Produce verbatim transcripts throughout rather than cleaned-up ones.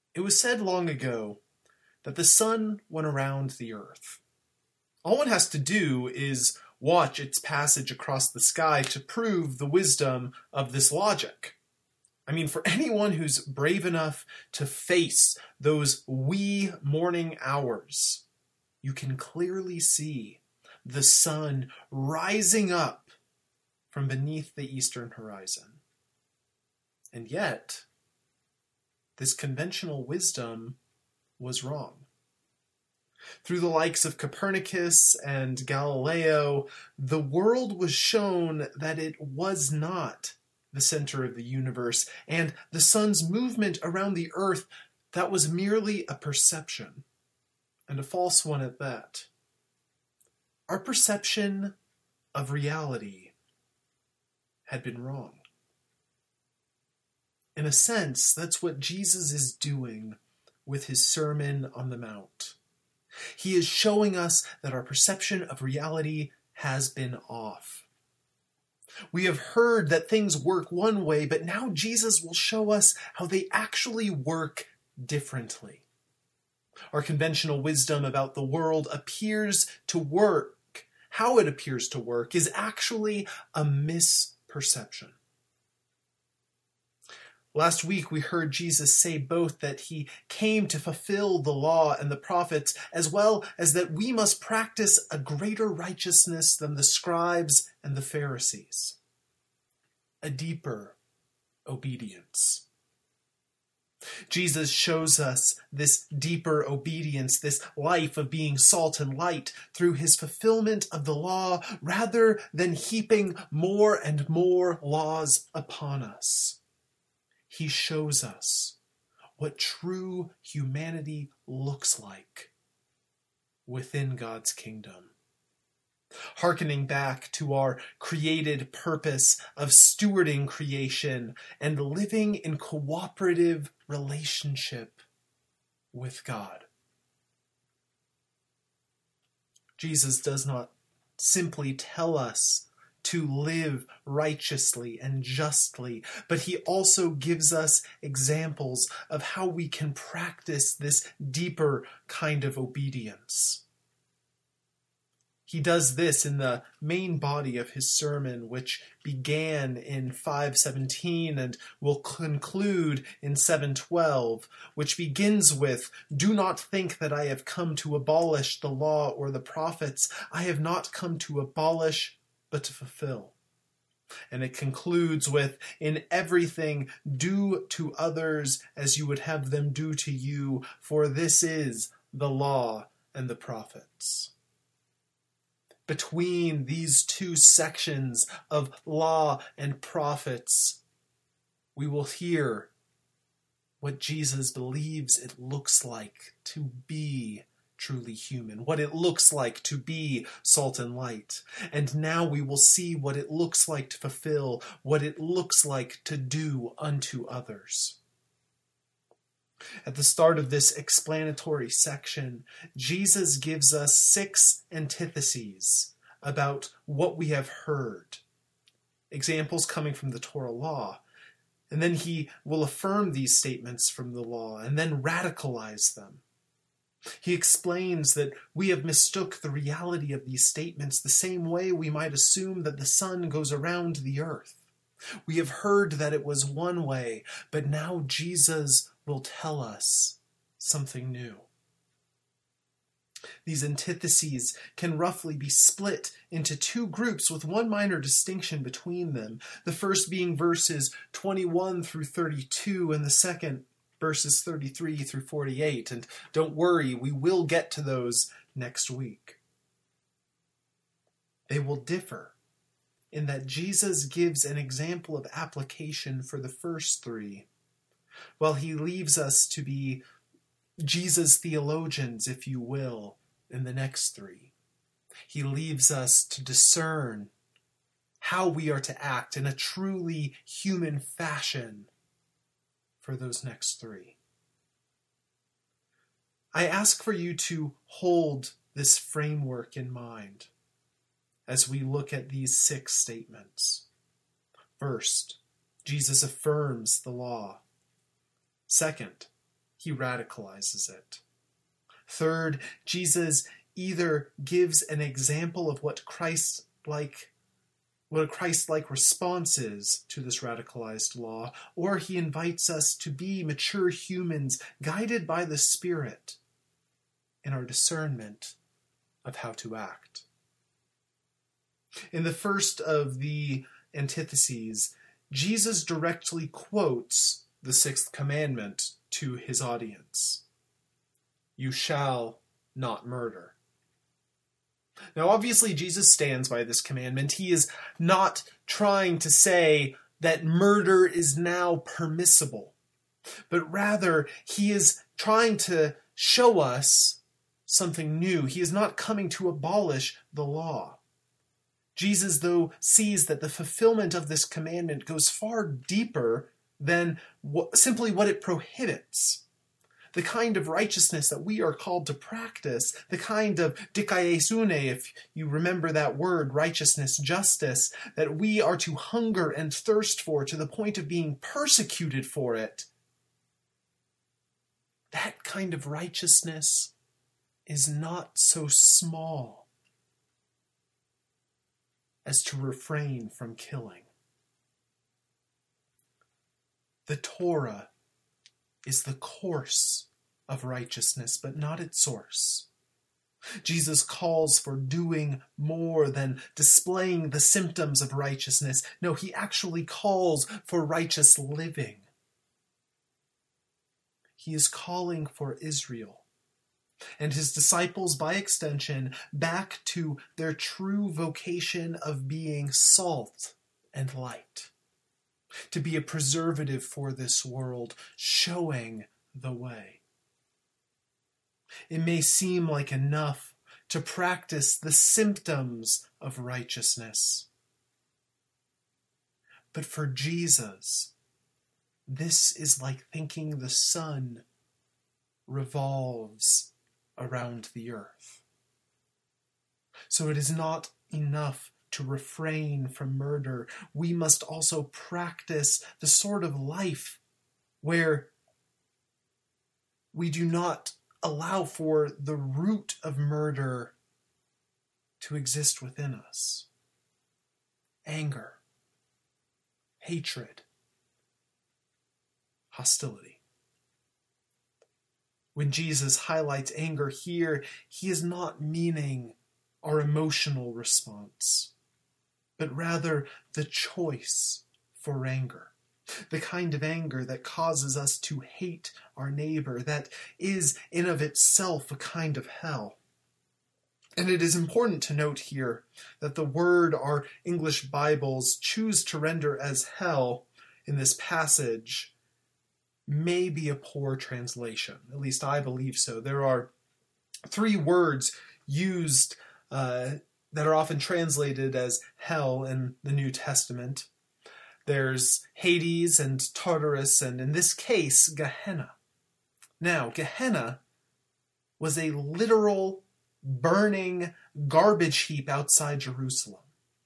It was said long ago that the sun went around the earth. All one has to do is watch its passage across the sky to prove the wisdom of this logic. I mean, for anyone who's brave enough to face those wee morning hours, you can clearly see the sun rising up from beneath the eastern horizon. And yet, this conventional wisdom was wrong. Through the likes of Copernicus and Galileo, the world was shown that it was not the center of the universe, and the sun's movement around the earth, that was merely a perception, and a false one at that. Our perception of reality had been wrong. In a sense, that's what Jesus is doing with his Sermon on the Mount. He is showing us that our perception of reality has been off. We have heard that things work one way, but now Jesus will show us how they actually work differently. Our conventional wisdom about the world appears to work. How it appears to work is actually a misperception. Last week we heard Jesus say both that he came to fulfill the law and the prophets, as well as that we must practice a greater righteousness than the scribes and the Pharisees. A deeper obedience. Jesus shows us this deeper obedience, this life of being salt and light, through his fulfillment of the law, rather than heaping more and more laws upon us. He shows us what true humanity looks like within God's kingdom. Hearkening back to our created purpose of stewarding creation and living in cooperative relationship with God. Jesus does not simply tell us to live righteously and justly, but he also gives us examples of how we can practice this deeper kind of obedience. He does this in the main body of his sermon, which began in five seventeen and will conclude in seven twelve, which begins with, "Do not think that I have come to abolish the law or the prophets. I have not come to abolish, but to fulfill." And it concludes with, "In everything do to others as you would have them do to you, for this is the law and the prophets." Between these two sections of law and prophets, we will hear what Jesus believes it looks like to be truly human, what it looks like to be salt and light. And now we will see what it looks like to fulfill, what it looks like to do unto others. At the start of this explanatory section, Jesus gives us six antitheses about what we have heard, examples coming from the Torah law, and then he will affirm these statements from the law and then radicalize them. He explains that we have mistook the reality of these statements the same way we might assume that the sun goes around the earth. We have heard that it was one way, but now Jesus will tell us something new. These antitheses can roughly be split into two groups with one minor distinction between them, the first being verses twenty-one through thirty-two and the second verses thirty-three through forty-eight, and don't worry, we will get to those next week. They will differ in that Jesus gives an example of application for the first three, while he leaves us to be Jesus theologians, if you will, in the next three. He leaves us to discern how we are to act in a truly human fashion for those next three. I ask for you to hold this framework in mind as we look at these six statements. First, Jesus affirms the law. Second, he radicalizes it. Third, Jesus either gives an example of what Christ-like what a Christ-like response is to this radicalized law, or he invites us to be mature humans guided by the Spirit in our discernment of how to act. In the first of the antitheses, Jesus directly quotes the sixth commandment to his audience. You shall not murder. Now, obviously, Jesus stands by this commandment. He is not trying to say that murder is now permissible, but rather he is trying to show us something new. He is not coming to abolish the law. Jesus, though, sees that the fulfillment of this commandment goes far deeper than what, simply what it prohibits. The kind of righteousness that we are called to practice, the kind of dikaiosune, if you remember that word, righteousness, justice, that we are to hunger and thirst for to the point of being persecuted for it, that kind of righteousness is not so small as to refrain from killing. The Torah is the course of righteousness, but not its source. Jesus calls for doing more than displaying the symptoms of righteousness. No, he actually calls for righteous living. He is calling for Israel and his disciples, by extension, back to their true vocation of being salt and light, to be a preservative for this world, showing the way. It may seem like enough to practice the symptoms of righteousness, but for Jesus, this is like thinking the sun revolves around the earth. So it is not enough to refrain from murder. We must also practice the sort of life where we do not allow for the root of murder to exist within us. Anger, hatred, hostility. When Jesus highlights anger here, he is not meaning our emotional response, but rather the choice for anger. The kind of anger that causes us to hate our neighbor, that is in of itself a kind of hell. And it is important to note here that the word our English Bibles choose to render as hell in this passage may be a poor translation. At least I believe so. There are three words used uh, that are often translated as hell in the New Testament. There's Hades and Tartarus, and in this case, Gehenna. Now, Gehenna was a literal burning garbage heap outside Jerusalem.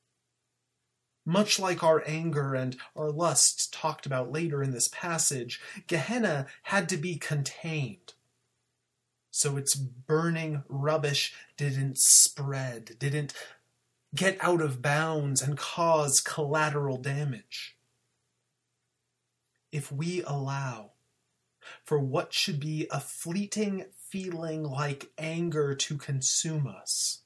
Much like our anger and our lust talked about later in this passage, Gehenna had to be contained, so its burning rubbish didn't spread, didn't get out of bounds and cause collateral damage. If we allow for what should be a fleeting feeling like anger to consume us,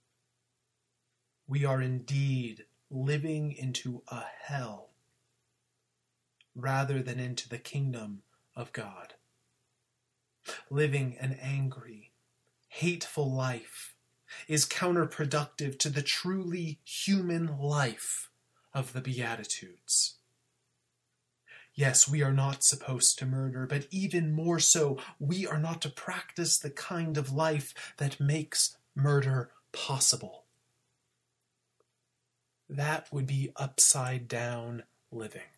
we are indeed living into a hell rather than into the kingdom of God. Living an angry, hateful life is counterproductive to the truly human life of the Beatitudes. Yes, we are not supposed to murder, but even more so, we are not to practice the kind of life that makes murder possible. That would be upside down living.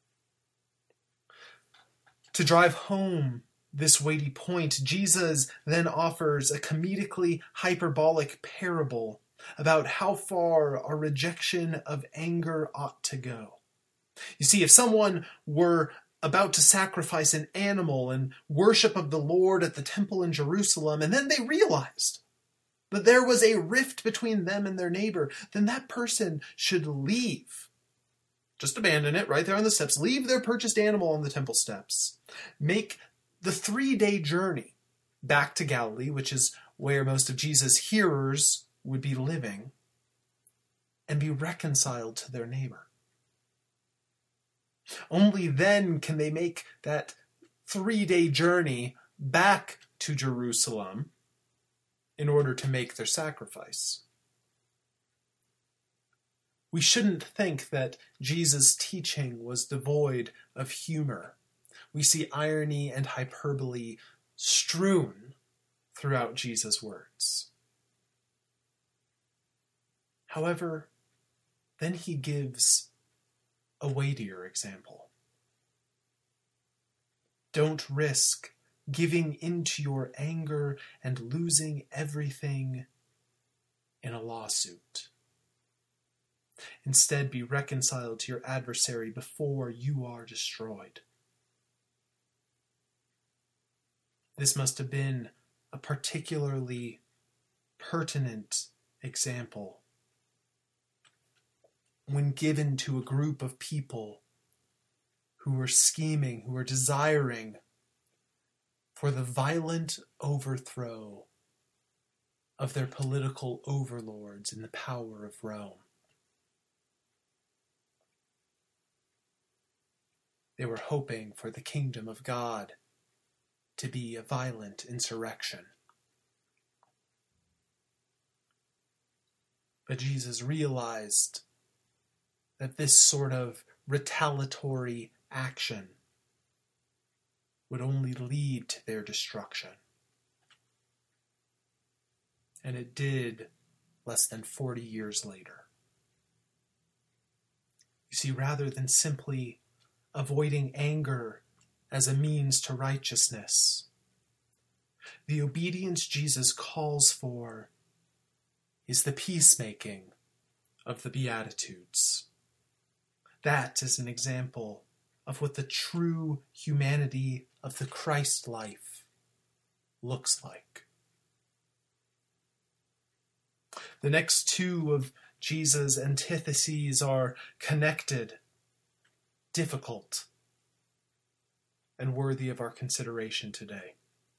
To drive home this weighty point, Jesus then offers a comedically hyperbolic parable about how far our rejection of anger ought to go. You see, if someone were about to sacrifice an animal and worship of the Lord at the temple in Jerusalem, and then they realized that there was a rift between them and their neighbor, then that person should leave. Just abandon it right there on the steps. Leave their purchased animal on the temple steps. Make the three-day journey back to Galilee, which is where most of Jesus' hearers would be living, and be reconciled to their neighbor. Only then can they make that three-day journey back to Jerusalem in order to make their sacrifice. We shouldn't think that Jesus' teaching was devoid of humor. We see irony and hyperbole strewn throughout Jesus' words. However, then he gives a weightier example. Don't risk giving into your anger and losing everything in a lawsuit. Instead, be reconciled to your adversary before you are destroyed. This must have been a particularly pertinent example when given to a group of people who were scheming, who were desiring for the violent overthrow of their political overlords in the power of Rome. They were hoping for the kingdom of God to be a violent insurrection. But Jesus realized that this sort of retaliatory action would only lead to their destruction. And it did less than forty years later. You see, rather than simply avoiding anger as a means to righteousness, the obedience Jesus calls for is the peacemaking of the Beatitudes. That is an example of what the true humanity of the Christ life looks like. The next two of Jesus' antitheses are connected, difficult, and worthy of our consideration today.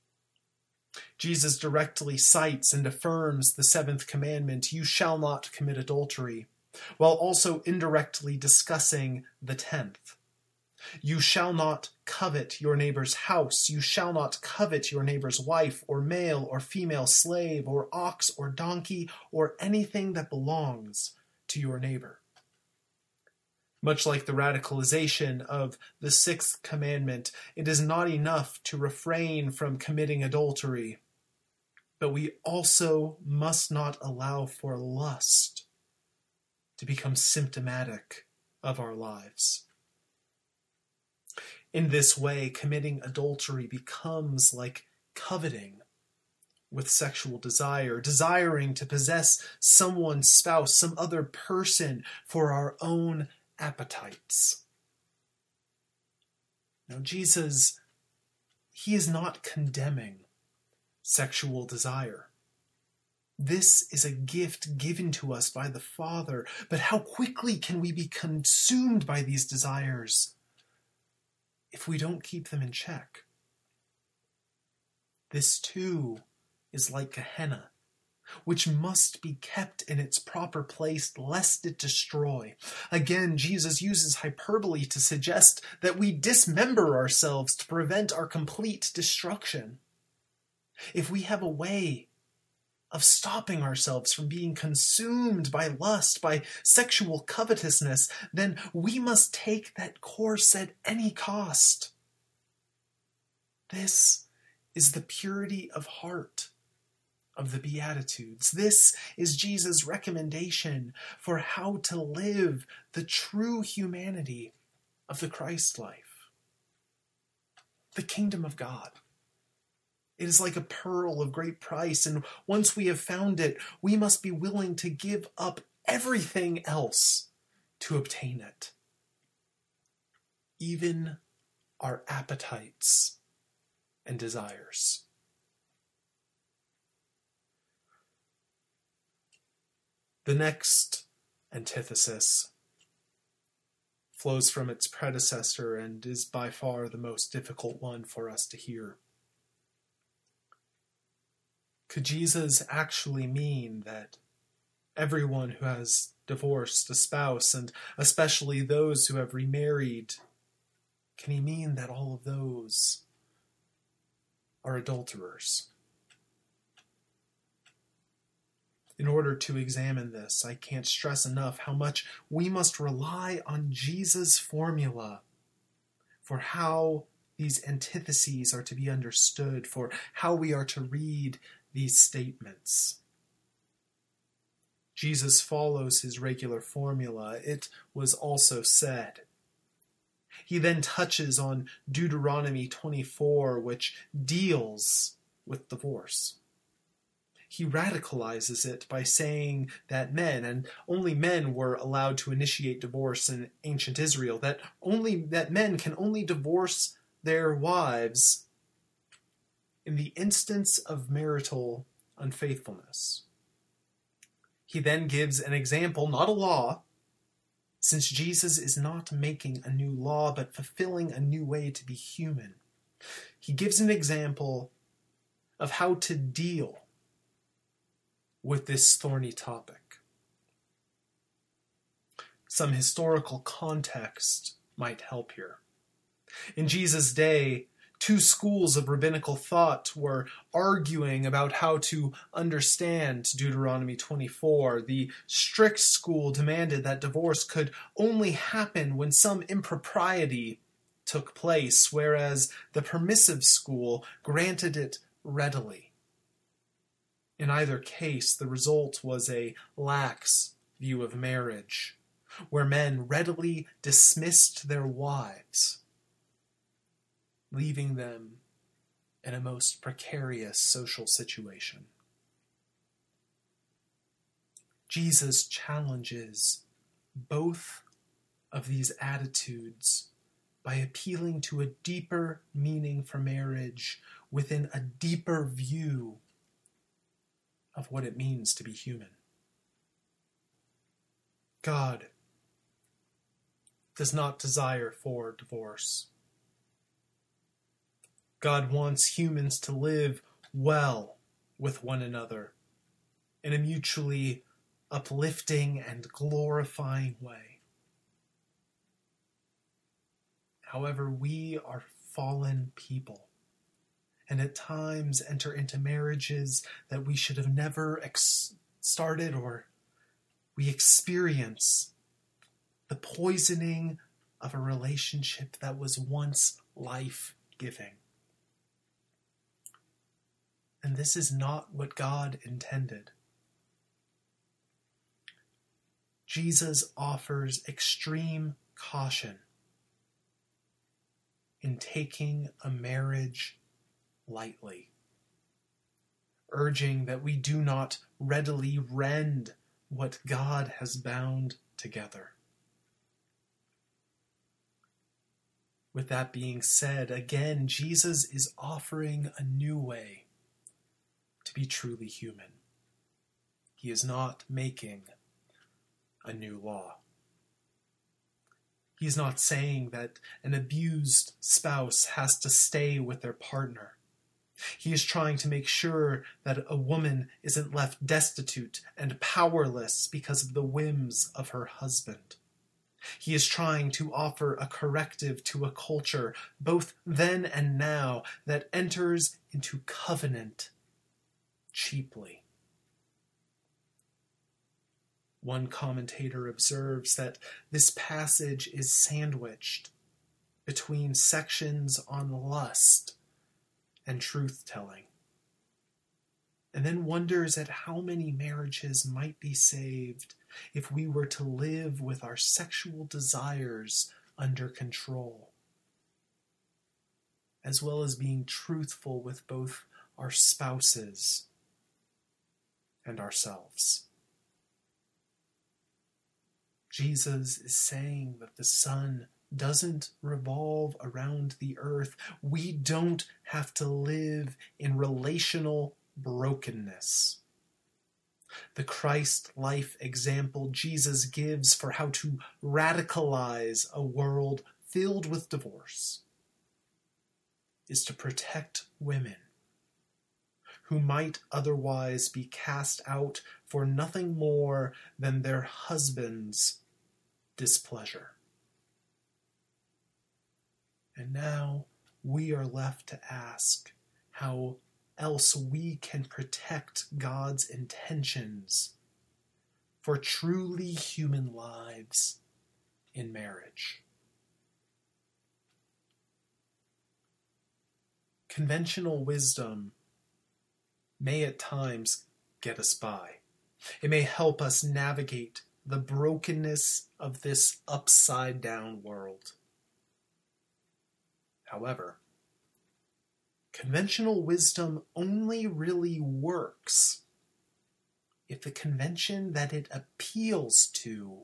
Jesus directly cites and affirms the seventh commandment, "You shall not commit adultery," while also indirectly discussing the tenth. You shall not covet your neighbor's house. You shall not covet your neighbor's wife or male or female slave or ox or donkey or anything that belongs to your neighbor. Much like the radicalization of the sixth commandment, it is not enough to refrain from committing adultery, but we also must not allow for lust to become symptomatic of our lives. In this way, committing adultery becomes like coveting with sexual desire, desiring to possess someone's spouse, some other person, for our own appetites. Now, Jesus, he is not condemning sexual desire. This is a gift given to us by the Father, but how quickly can we be consumed by these desires if we don't keep them in check? This too is like Gehenna, which must be kept in its proper place lest it destroy. Again, Jesus uses hyperbole to suggest that we dismember ourselves to prevent our complete destruction. If we have a way of stopping ourselves from being consumed by lust, by sexual covetousness, then we must take that course at any cost. This is the purity of heart of the Beatitudes. This is Jesus' recommendation for how to live the true humanity of the Christ life. The kingdom of God. It is like a pearl of great price, and once we have found it, we must be willing to give up everything else to obtain it. Even our appetites and desires. The next antithesis flows from its predecessor and is by far the most difficult one for us to hear. Could Jesus actually mean that everyone who has divorced a spouse, and especially those who have remarried, can he mean that all of those are adulterers? In order to examine this, I can't stress enough how much we must rely on Jesus' formula for how these antitheses are to be understood, for how we are to read these statements. Jesus follows his regular formula. It was also said. He then touches on Deuteronomy twenty-four, which deals with divorce. He radicalizes it by saying that men, and only men, were allowed to initiate divorce in ancient Israel, that only that men can only divorce their wives in the instance of marital unfaithfulness. He then gives an example, not a law, since Jesus is not making a new law, but fulfilling a new way to be human. He gives an example of how to deal with this thorny topic. Some historical context might help here. In Jesus' day, two schools of rabbinical thought were arguing about how to understand Deuteronomy twenty-four. The strict school demanded that divorce could only happen when some impropriety took place, whereas the permissive school granted it readily. In either case, the result was a lax view of marriage, where men readily dismissed their wives, leaving them in a most precarious social situation. Jesus challenges both of these attitudes by appealing to a deeper meaning for marriage within a deeper view of what it means to be human. God does not desire for divorce. God wants humans to live well with one another in a mutually uplifting and glorifying way. However, we are fallen people, and at times enter into marriages that we should have never ex- started, or we experience the poisoning of a relationship that was once life-giving. And this is not what God intended. Jesus offers extreme caution in taking a marriage lightly, urging that we do not readily rend what God has bound together. With that being said, again, Jesus is offering a new way to be truly human. He is not making a new law. He's not saying that an abused spouse has to stay with their partner. He is trying to make sure that a woman isn't left destitute and powerless because of the whims of her husband. He is trying to offer a corrective to a culture, both then and now, that enters into covenant cheaply. One commentator observes that this passage is sandwiched between sections on lust and truth-telling, and then wonders at how many marriages might be saved if we were to live with our sexual desires under control, as well as being truthful with both our spouses and ourselves. Jesus is saying that the Son doesn't revolve around the earth. We don't have to live in relational brokenness. The Christ life example Jesus gives for how to radicalize a world filled with divorce is to protect women who might otherwise be cast out for nothing more than their husband's displeasure. And now we are left to ask how else we can protect God's intentions for truly human lives in marriage. Conventional wisdom may at times get us by. It may help us navigate the brokenness of this upside-down world. However, conventional wisdom only really works if the convention that it appeals to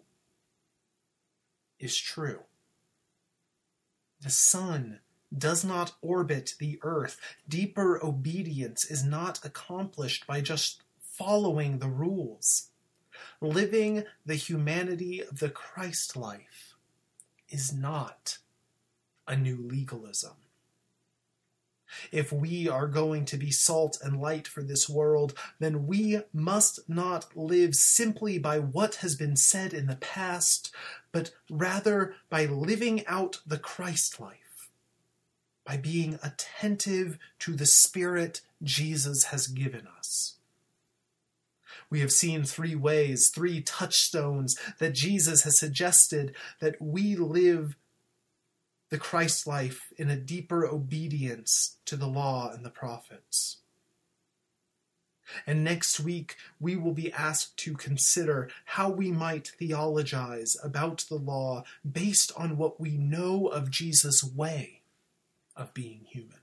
is true. The sun does not orbit the earth. Deeper obedience is not accomplished by just following the rules. Living the humanity of the Christ life is not a new legalism. If we are going to be salt and light for this world, then we must not live simply by what has been said in the past, but rather by living out the Christ life, by being attentive to the Spirit Jesus has given us. We have seen three ways, three touchstones that Jesus has suggested that we live the Christ life in a deeper obedience to the law and the prophets. And next week, we will be asked to consider how we might theologize about the law based on what we know of Jesus' way of being human.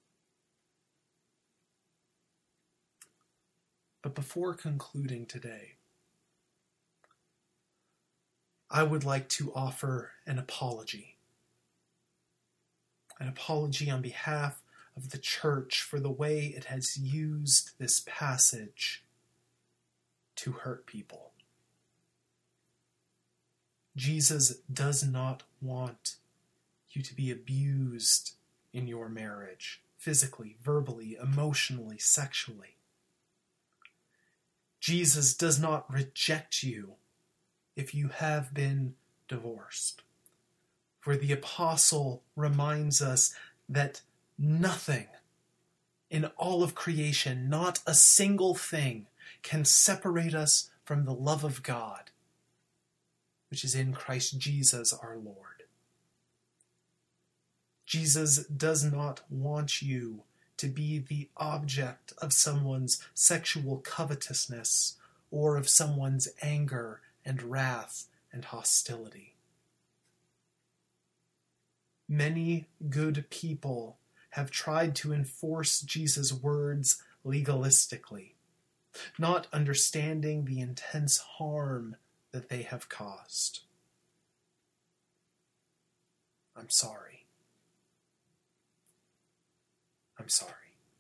But before concluding today, I would like to offer an apology. An apology on behalf of the church for the way it has used this passage to hurt people. Jesus does not want you to be abused in your marriage, physically, verbally, emotionally, sexually. Jesus does not reject you if you have been divorced. For the apostle reminds us that nothing in all of creation, not a single thing, can separate us from the love of God, which is in Christ Jesus our Lord. Jesus does not want you to be the object of someone's sexual covetousness or of someone's anger and wrath and hostility. Many good people have tried to enforce Jesus' words legalistically, not understanding the intense harm that they have caused. I'm sorry. I'm sorry.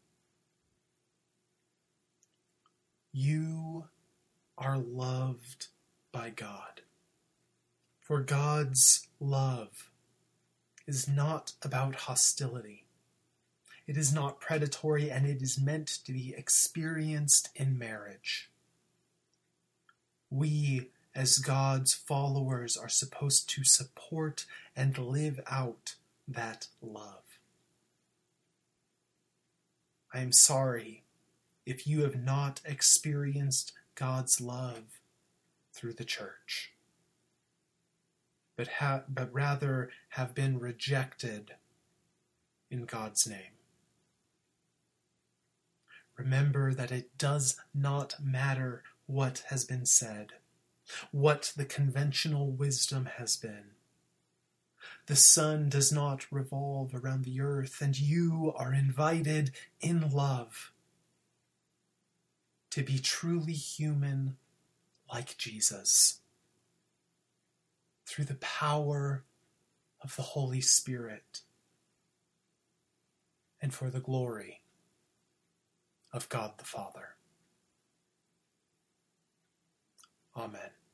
You are loved by God. For God's love is not about hostility. It is not predatory, and it is meant to be experienced in marriage. We, as God's followers, are supposed to support and live out that love. I am sorry if you have not experienced God's love through the church, but, ha- but rather have been rejected in God's name. Remember that it does not matter what has been said, what the conventional wisdom has been. The sun does not revolve around the earth, and you are invited in love to be truly human like Jesus, through the power of the Holy Spirit, and for the glory of God the Father. Amen.